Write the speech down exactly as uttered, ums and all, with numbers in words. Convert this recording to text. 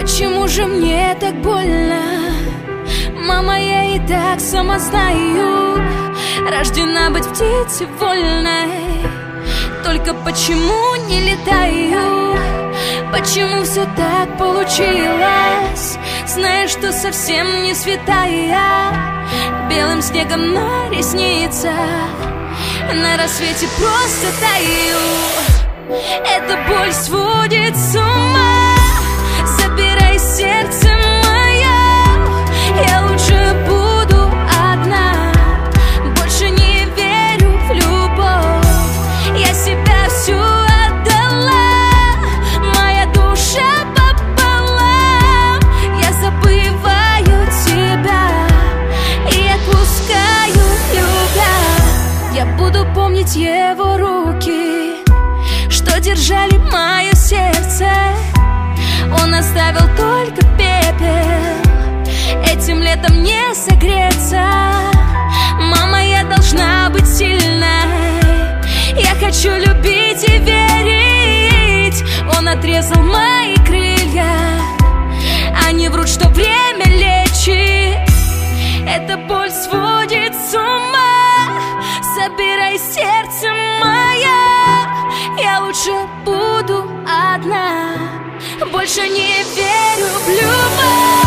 Почему же мне так больно? Мама, я и так сама знаю, рождена быть птицей вольной. Только почему не летаю? Почему все так получилось? Знаешь, что совсем не святая, белым снегом на ресницах, на рассвете просто таю. Эта боль сводит с ума. Забирай сердце мое, я лучше буду одна. Больше не верю в любовь, я себя всю отдала. Моя душа пополам, я забываю тебя и отпускаю, любя. Я буду помнить его руки, что держали мое сердце. Он оставил только пепел, этим летом не согреться. Мама, я должна быть сильной, я хочу любить и верить. Он отрезал мои крылья, они врут, что время лечит. Эта боль сводит с ума. Забирай сердце мое, я лучше буду одна. Больше не верю в любовь.